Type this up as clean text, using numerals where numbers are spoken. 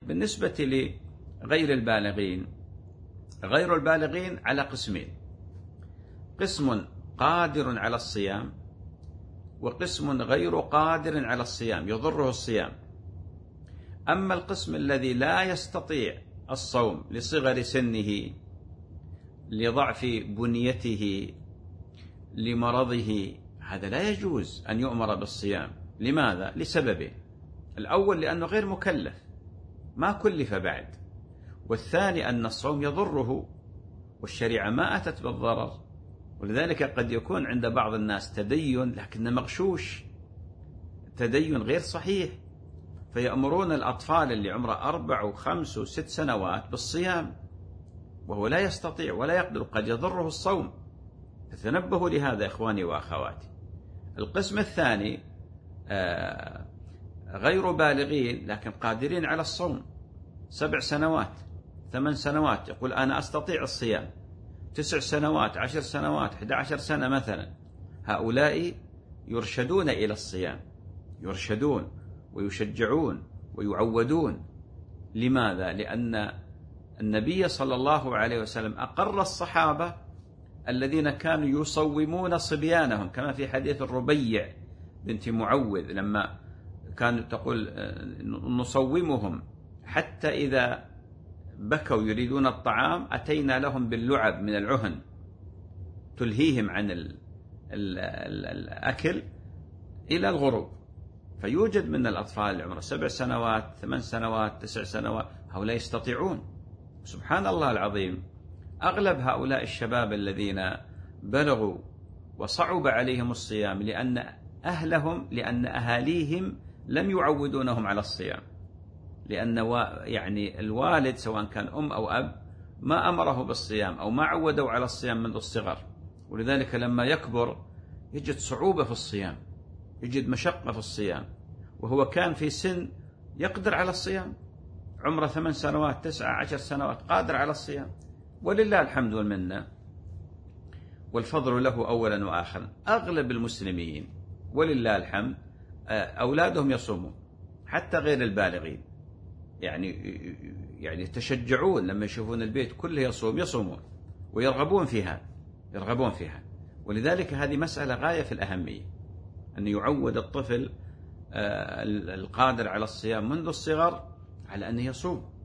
بالنسبة لغير البالغين، غير البالغين على قسمين: قسم قادر على الصيام، وقسم غير قادر على الصيام يضره الصيام. أما القسم الذي لا يستطيع الصوم لصغر سنه، لضعف بنيته، لمرضه، هذا لا يجوز أن يؤمر بالصيام. لماذا؟ لسببين: الأول لأنه غير مكلف، ما كلف بعد، والثاني أن الصوم يضره، والشريعة ما أتت بالضرر. ولذلك قد يكون عند بعض الناس تدين لكنه مغشوش، تدين غير صحيح، فيأمرون الأطفال اللي عمره 4 و5 و6 سنوات بالصيام وهو لا يستطيع ولا يقدر، قد يضره الصوم. فتنبهوا لهذا إخواني وأخواتي. القسم الثاني غير بالغين لكن قادرين على الصوم، 7 سنوات 8 سنوات، يقول أنا أستطيع الصيام، 9 سنوات 10 سنوات 11 سنة مثلا، هؤلاء يرشدون إلى الصيام، يرشدون ويشجعون ويعودون. لماذا؟ لأن النبي صلى الله عليه وسلم أقر الصحابة الذين كانوا يصومون صبيانهم، كما في حديث الربيع بنت معوذ لما كانت تقول نصومهم حتى إذا بكوا يريدون الطعام أتينا لهم باللعب من العهن تلهيهم عن الأكل إلى الغروب. فيوجد من الأطفال عمره 7 سنوات 8 سنوات 9 سنوات، هؤلاء يستطيعون. سبحان الله العظيم، أغلب هؤلاء الشباب الذين بلغوا وصعب عليهم الصيام لأن أهاليهم لم يعودونهم على الصيام، لأن يعني الوالد سواء كان أم أو أب ما أمره بالصيام أو ما عودوا على الصيام منذ الصغر، ولذلك لما يكبر يجد صعوبة في الصيام، يجد مشقة في الصيام، وهو كان في سن يقدر على الصيام، عمره 8 سنوات 9 10 سنوات قادر على الصيام. ولله الحمد والمنة والفضل له أولا وآخرا. أغلب المسلمين ولله الحمد أولادهم يصومون، حتى غير البالغين، يعني يتشجعون لما يشوفون البيت كله يصومون ويرغبون فيها، يرغبون فيها. ولذلك هذه مسألة غاية في الأهمية، أن يعود الطفل القادر على الصيام منذ الصغر على أنه يصوم.